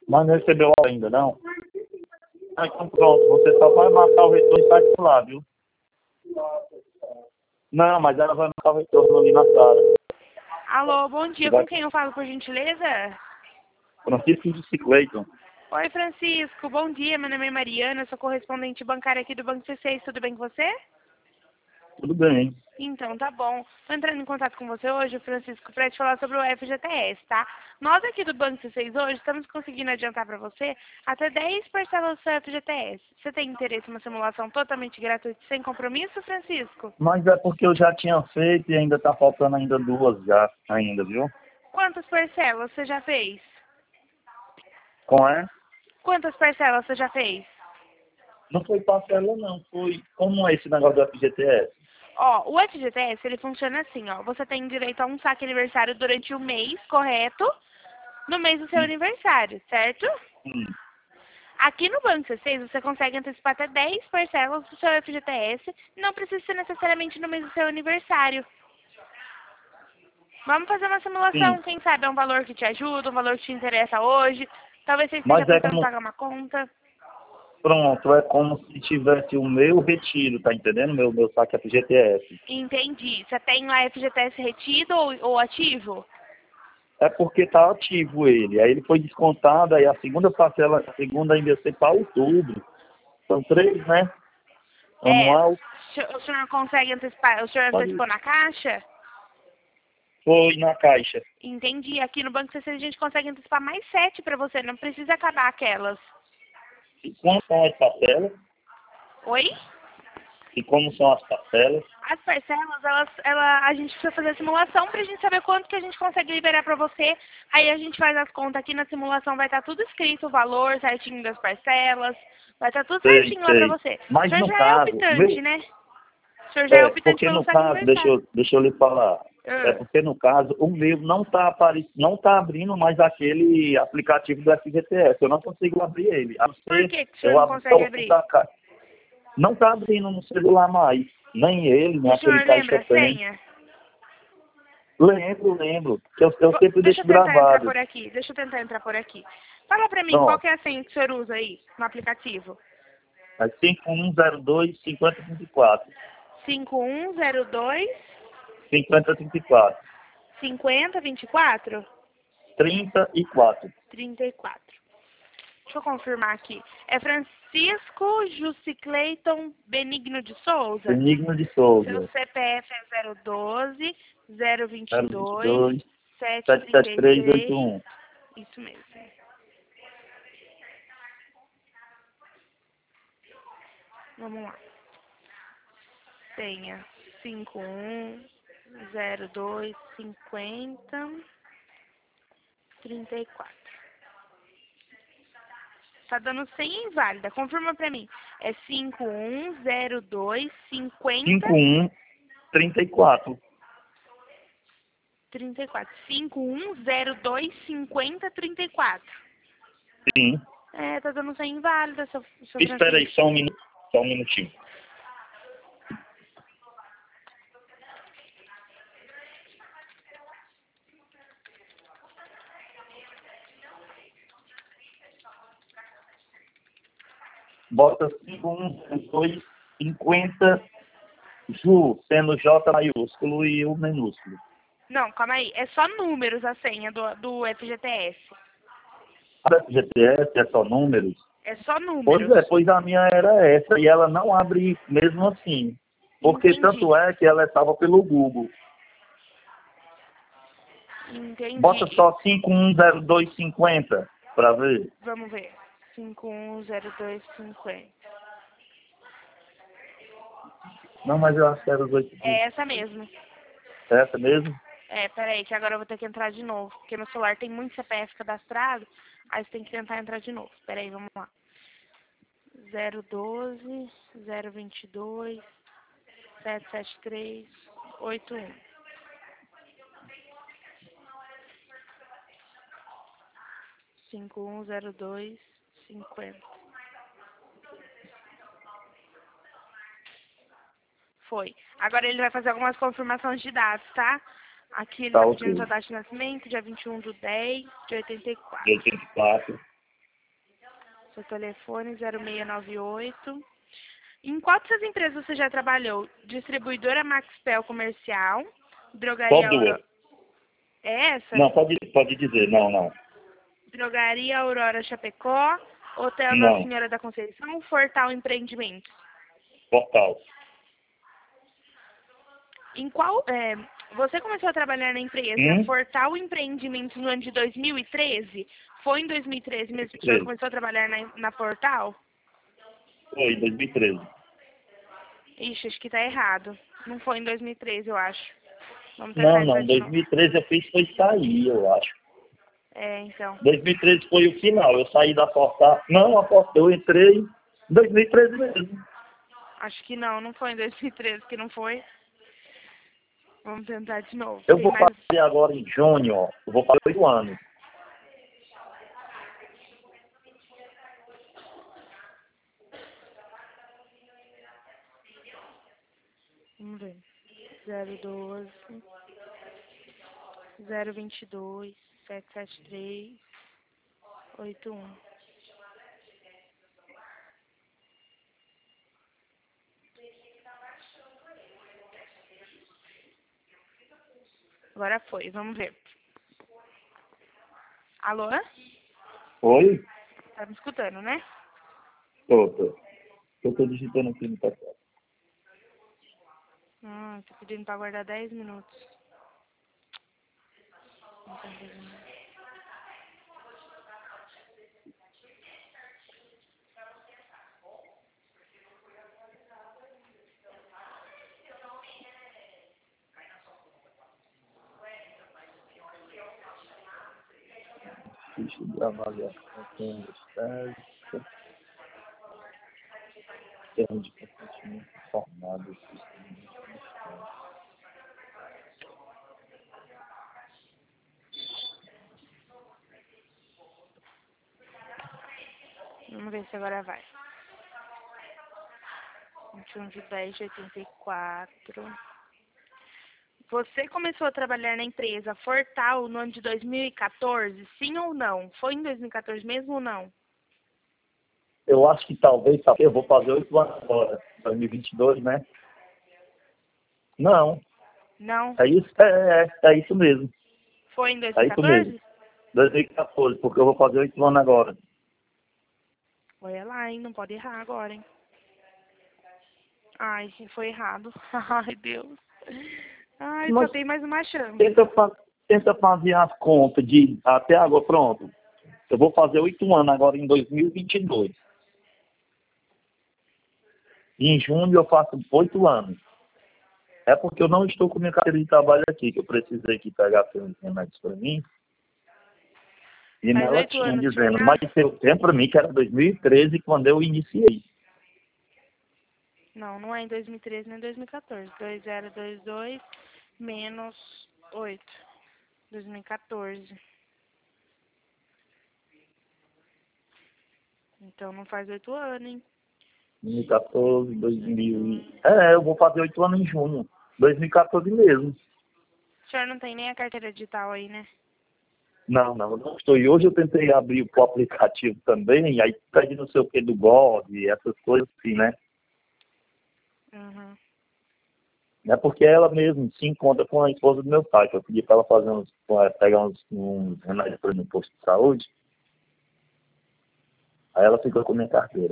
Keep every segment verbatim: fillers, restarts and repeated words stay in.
Mas não recebeu ainda, não? Ah, então pronto, você só vai marcar o retorno e sai por lá, viu? Não, mas ela vai marcar o retorno ali na sala. Alô, bom dia. Vai... Com quem eu falo, por gentileza? Francisco de Cicleiton. Oi, Francisco. Bom dia. Meu nome é Mariana. Eu sou correspondente bancária aqui do Banco C seis. Tudo bem com você? Tudo bem. Então, tá bom. Estou entrando em contato com você hoje, Francisco, para te falar sobre o F G T S, tá? Nós aqui do Banco C seis hoje estamos conseguindo adiantar para você até dez parcelas do seu F G T S. Você tem interesse em uma simulação totalmente gratuita e sem compromisso, Francisco? Mas é porque eu já tinha feito e ainda tá faltando ainda duas já, ainda, viu? Quantas parcelas você já fez? Com é? Quantas parcelas você já fez? Não foi parcela não, foi... Como é esse negócio do F G T S? Ó, o F G T S, ele funciona assim, ó. Você tem direito a um saque aniversário durante o mês, correto? No mês do seu Hum, aniversário, certo? hum. Aqui no Banco C seis, você consegue antecipar até dez parcelas do seu F G T S. Não precisa ser necessariamente no mês do seu aniversário. Vamos fazer uma Sim, simulação, quem sabe é um valor que te ajuda, um valor que te interessa hoje. Talvez você esteja mas é pensando em como... pagar uma conta. Pronto, é como se tivesse o meu retiro, tá entendendo? Meu, meu saque F G T S. Entendi. Você tem o F G T S retido ou, ou ativo? É porque tá ativo ele. Aí ele foi descontado, aí a segunda parcela, a segunda ainda ia ser para outubro. São três, né? É. Anual. O senhor consegue antecipar? O senhor Pode... antecipou na caixa? Foi na caixa. Entendi. Aqui no Banco C C a gente consegue antecipar mais sete para você. Não precisa acabar aquelas. E como são as parcelas? Oi? E como são as parcelas? As parcelas, elas, ela, a gente precisa fazer a simulação para a gente saber quanto que a gente consegue liberar para você. Aí a gente faz as contas aqui na simulação, vai estar tudo escrito, o valor certinho das parcelas. Vai estar tudo Sei, certinho lá para sei. você. O Mas senhor no já é caso, optante, meu, né? O senhor já é é, optante porque pelo no saque caso, deixa aniversário. eu, deixa eu lhe falar. É Ah, porque no caso, o meu não tá apare... não tá abrindo mais aquele aplicativo do F G T S. Eu não consigo abrir ele. A não por ser, que, que o senhor eu não abro consegue só o abrir? da caixa. Não tá abrindo no celular mais. Nem ele, nem O aquele senhor lembra caixa a tem. senha? Lembro, lembro. Eu, eu Vo- sempre Deixa deixo eu tentar entrar gravado. por aqui. Deixa eu tentar entrar por aqui. Fala pra mim, qual Pronto. que é a senha que o senhor usa aí no aplicativo? É cinco um zero dois, cinquenta, trinta e quatro. cinco um zero dois cinquenta, trinta e quatro. cinquenta vinte e quatro? trinta e quatro. trinta e quatro. Deixa eu confirmar aqui. É Francisco Jusicleiton Benigno de Souza? Benigno de Seu Souza. C P F é zero doze, zero vinte e zero vinte e dois, dois, setecentos e sete trinta sete e três oito seis. um. Isso mesmo. Vamos lá. Tenha cinco um zero dois cinquenta trinta e quatro. Tá dando senha inválida. Confirma pra mim. É cinco um zero dois cinquenta cinco um, trinta e quatro. trinta e quatro. cinco um zero dois cinquenta trinta e quatro. Sim. É, tá dando senha inválida, seu, seu Espera aí, Francisco. só um minuto. Só um minutinho. Bota cinco um zero dois cinquenta Ju, sendo J maiúsculo e o minúsculo. Não, calma aí. É só números a senha do, do F G T S. A F G T S é só números? É só Pois números. é, pois a minha era essa e ela não abre mesmo assim. Porque Entendi. tanto é que ela é salva pelo Google. Bota Entendi. só cinco um zero dois cinquenta para ver. Vamos ver. cinco um zero dois cinquenta. Não, mas eu acho que era os oito É dias. essa mesmo. É essa mesmo? É, peraí, que agora eu vou ter que entrar de novo. Porque meu celular tem muito C P F cadastrado. Aí você tem que tentar entrar de novo. Peraí, vamos lá. zero doze, zero vinte e dois, setecentos e setenta e três, oitenta e um. cinco um zero dois cinquenta. Foi. Agora ele vai fazer algumas confirmações de dados, tá? Aqui ele Tá tá pedindo ok. sua data de nascimento, dia vinte e um do dez de oitenta e De quatro. oitenta e quatro. Seu telefone zero seis nove oito. Em qual dessas empresas você já trabalhou? Distribuidora Maxpel Comercial, Qual Drogaria duas? Aurora... É essa? Não, pode, pode dizer. Não, não. Drogaria Aurora Chapecó, Hotel Nossa Não. Senhora da Conceição, Fortal Empreendimentos. Portal. Em qual... É, você começou a trabalhar na empresa Hum? Fortal Empreendimentos no ano de dois mil e treze? Foi em dois mil e treze mesmo que o senhor treze. começou a trabalhar na, na Fortal? Foi, dois mil e treze. Ixi, acho que tá errado. Não foi em dois mil e treze, eu acho. Vamos Não, tentar não. entrar de novo. dois mil e treze eu fiz foi sair, eu acho. É, então. dois mil e treze foi o final. Eu saí da Portal. Não, a Portal, eu entrei em dois mil e treze mesmo. Acho que não, não foi em dois mil e treze que não foi. Vamos tentar de novo. Eu Tem vou mais... fazer agora em junho, ó. Eu vou fazer oito anos. Vamos ver. zero doze, zero vinte e dois, sete sete três, oito um. Agora foi, vamos ver. Alô? Oi? Tá me escutando, né? Tô, tô. Eu tô digitando aqui no papel. Ah, tô pedindo pra guardar dez minutos. Não tá entendendo. Ficha de avaliação com estágio. Termo de consentimento informado. Vamos ver se agora vai. vinte e um de dez de oitenta e quatro. Você começou a trabalhar na empresa Fortal no ano de dois mil e quatorze, sim ou não? Foi em dois mil e quatorze mesmo ou não? Eu acho que talvez, sabe, eu vou fazer oito anos agora, dois mil e vinte e dois, né? Não, Não? é isso, é, é, é isso mesmo. Foi em É isso mesmo. dois mil e quatorze? dois mil e quatorze, porque eu vou fazer oito anos agora. Olha lá, hein? Não pode errar agora, hein? Ai, foi errado. Ai, Deus. Ai, só Mas tem mais uma chance. tenta, fa- tenta fazer as contas de até agora, pronto. Eu vou fazer oito anos agora em dois mil e vinte e dois. Em junho eu faço oito anos. É porque eu não estou com minha carteira de trabalho aqui, que eu precisei aqui pegar uns remédios para mim. E Faz nela oito tinha anos dizendo, mas formado? eu tempo para mim que era dois mil e treze quando eu iniciei. Não, não é em dois mil e treze nem dois mil e quatorze. dois zero dois dois menos oito. dois mil e quatorze. Então não faz oito anos, hein? dois mil e quatorze, dois mil. É, eu vou fazer oito anos em junho. dois mil e quatorze mesmo. O senhor não tem nem a carteira digital aí, né? Não, não, não estou. E hoje eu tentei abrir o aplicativo também, aí pede não sei o que do Gov, essas coisas assim, né? Uhum. É porque ela mesmo se encontra com a esposa do meu pai, que eu pedi para ela fazer uns, pegar uns, uns remédios para mim no posto de saúde. Aí ela ficou com a minha carteira.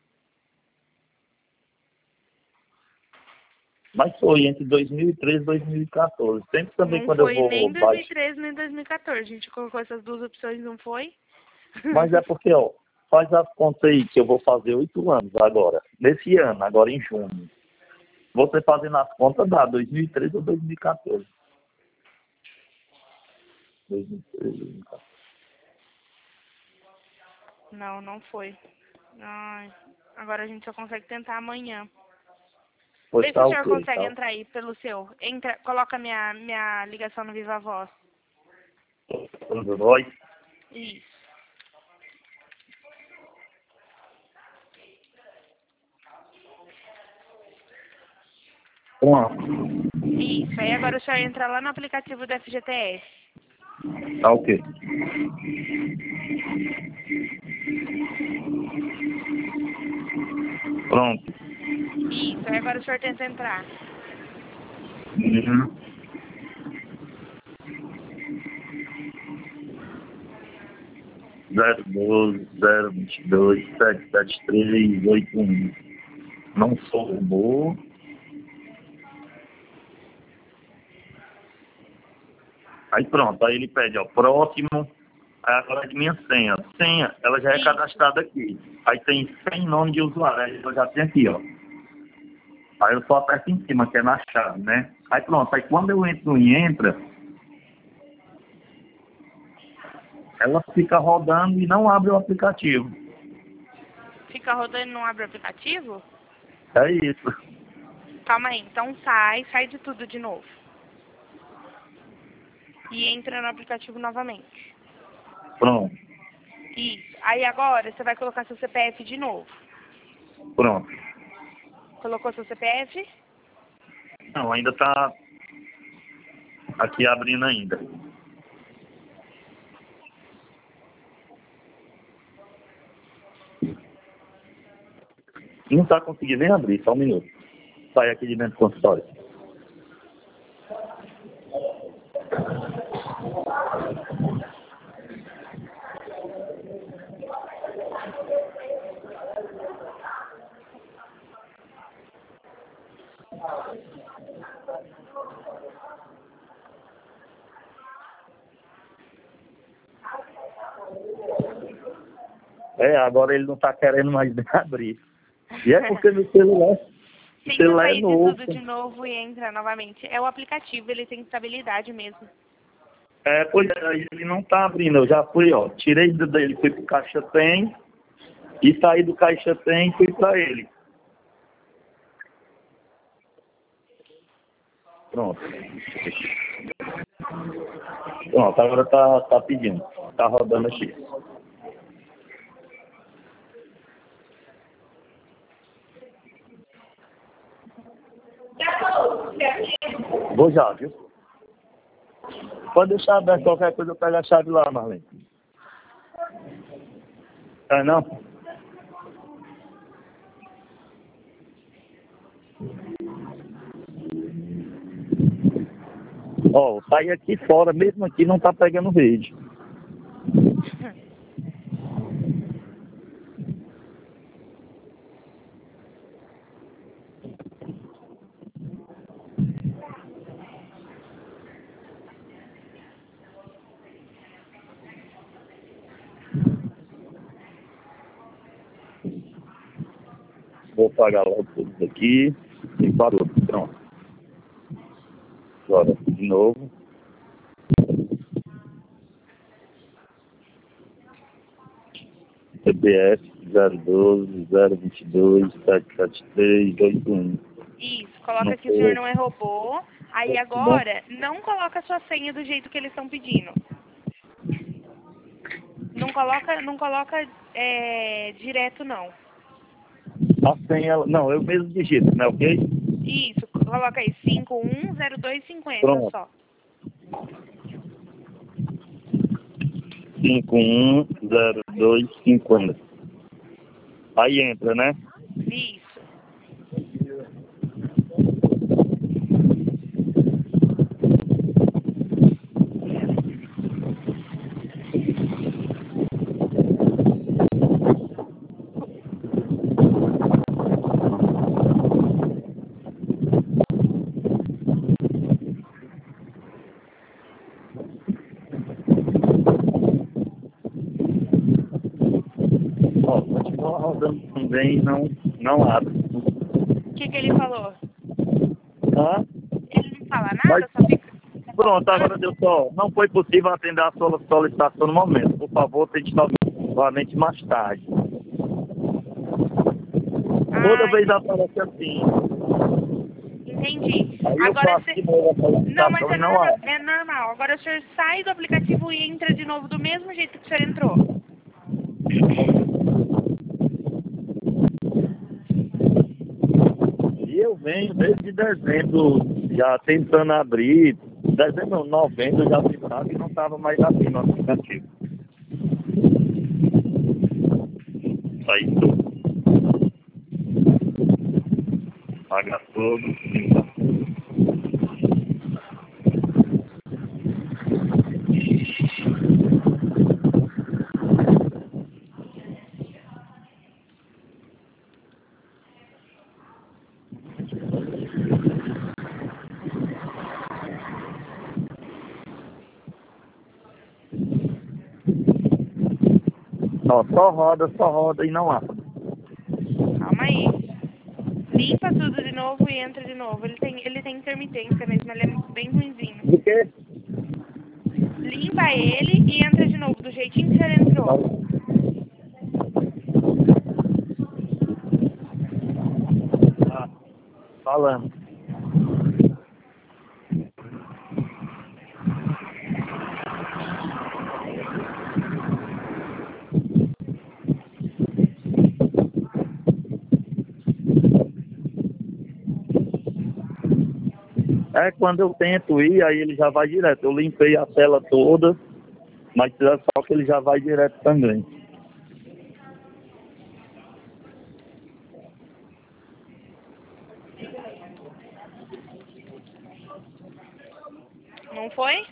Mas foi entre dois mil e treze e dois mil e quatorze. Sempre também Não quando eu foi vou nem baixo. dois mil e treze nem dois mil e quatorze. A gente colocou essas duas opções, não foi? Mas é porque, ó, faz as contas aí que eu vou fazer oito anos agora. Nesse ano, agora em junho. Você fazendo as contas dá dois mil e treze ou dois mil e quatorze. dois mil e treze, dois mil e quatorze. Não, não foi. Ai, agora a gente só consegue tentar amanhã. Pois Vê se tá o senhor ok, consegue tá. entrar aí pelo seu. Entra, coloca minha, minha ligação no Viva Voz. Oi. Isso. Pronto. Isso. Aí agora o senhor entra lá no aplicativo do F G T S. Tá ok. Pronto. Isso, aí agora o senhor tenta entrar. Uhum. zero doze, zero vinte e dois, sete sete três, oito um. Não sou robô. Aí pronto, aí ele pede, ó, próximo. Aí agora é de minha senha. Senha, ela já é Isso. cadastrada aqui. Aí tem cem nomes de usuário, aí eu já tenho aqui, ó. Aí eu só aperto em cima, que é na chave, né? Aí pronto, aí quando eu entro e entra, ela fica rodando e não abre o aplicativo. Fica rodando e não abre o aplicativo? É isso. Calma aí, então sai, sai de tudo de novo. E entra no aplicativo novamente. Pronto, Isso. Aí agora você vai colocar seu C P F de novo. pronto. Colocou seu C P F? Não, ainda tá aqui abrindo ainda. Não tá conseguindo nem abrir, só um minuto. Sai aqui de dentro do consultório. É, agora ele não tá querendo mais abrir. E é porque meu celular, o Tenta celular é sair de novo. tudo de novo e entra novamente. É o aplicativo, ele tem estabilidade mesmo. É, pois é, ele não tá abrindo. Eu já fui, ó, tirei do dele, fui pro Caixa Tem e saí do Caixa Tem e fui pra ele. Pronto. Pronto, agora tá, tá pedindo. Tá rodando aqui. Vou já, viu? Pode deixar aberto qualquer coisa, eu pego a chave lá, Marlene. É não? Ó, saí aqui fora, mesmo aqui não tá pegando rede. Vou pagar logo tudo isso aqui e parou. Pronto. Agora, de novo. C P F zero doze, zero vinte e dois, sete sete três, oito um. Isso, coloca Não que o senhor foi. não é robô. Aí agora, não coloca a sua senha do jeito que eles estão pedindo. Não coloca, não coloca é, direto, não. A senha, não, eu mesmo digito, né, ok? Isso, coloca aí cinco um zero dois cinco zero Pronto. só. cinco um zero dois cinco zero. Aí entra, né? Isso. Ó, continua rodando também e não, não abre. O que, que ele falou? Tá? Ele não fala Mas nada, só fica... pronto, agora deu só. Não foi possível atender a sua solicitação no momento. Por favor, tente novamente mais tarde. Toda Ah, vez aparece assim. entendi. Aí eu Agora faço você... de novo a Não, mas solicitação é e não normal, abre. é normal. Agora o senhor sai do aplicativo e entra de novo do mesmo jeito que o senhor entrou. E eu venho desde dezembro já tentando abrir. Dezembro, não, novembro, já tentando passado e não estava mais assim no aplicativo. Sai tudo. Paga tudo. Limpa. Ó, só roda, só roda e não assa. Calma aí. Limpa tudo de novo e entra de novo. Ele tem, ele tem intermitência mesmo, ele é bem ruinzinho. De quê? Limpa ele e entra de novo, do jeitinho que você entrou. Ah, falando. É, quando eu tento ir, aí ele já vai direto. Eu limpei a tela toda, mas é só que ele já vai direto também. Não foi?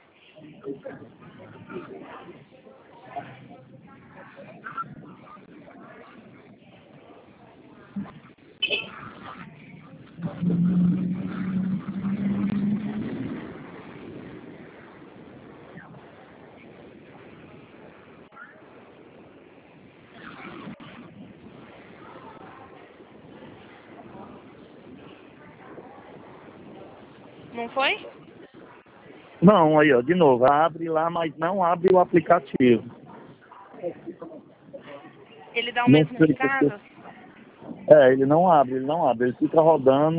Não foi? Não, aí ó, de novo, abre lá, mas não abre o aplicativo. Ele dá o Não mesmo sei recado? porque... É, ele não abre, ele não abre, ele fica rodando.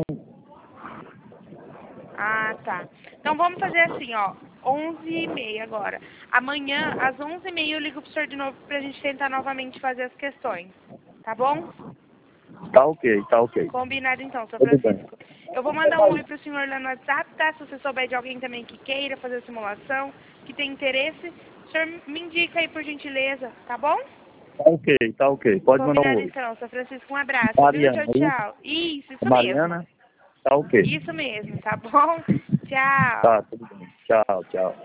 Ah, tá. Então vamos fazer assim, ó. onze e meia agora. Amanhã, às onze e meia, eu ligo pro senhor de novo pra gente tentar novamente fazer as questões. Tá bom? Tá ok, tá ok. Combinado então, seu Tudo bem. Francisco. Eu vou mandar um oi pro senhor lá no WhatsApp, tá? Se você souber de alguém também que queira fazer a simulação, que tem interesse, o senhor me indica aí por gentileza, tá bom? Tá ok, tá ok. Pode mandar um Combinado oi. então, seu Francisco. Um abraço, Mariana, viu? Tchau, aí? tchau. Isso, isso Mariana, mesmo. tá ok. Isso mesmo, tá bom? Tchau. Tá, tudo bem. Tchau, tchau.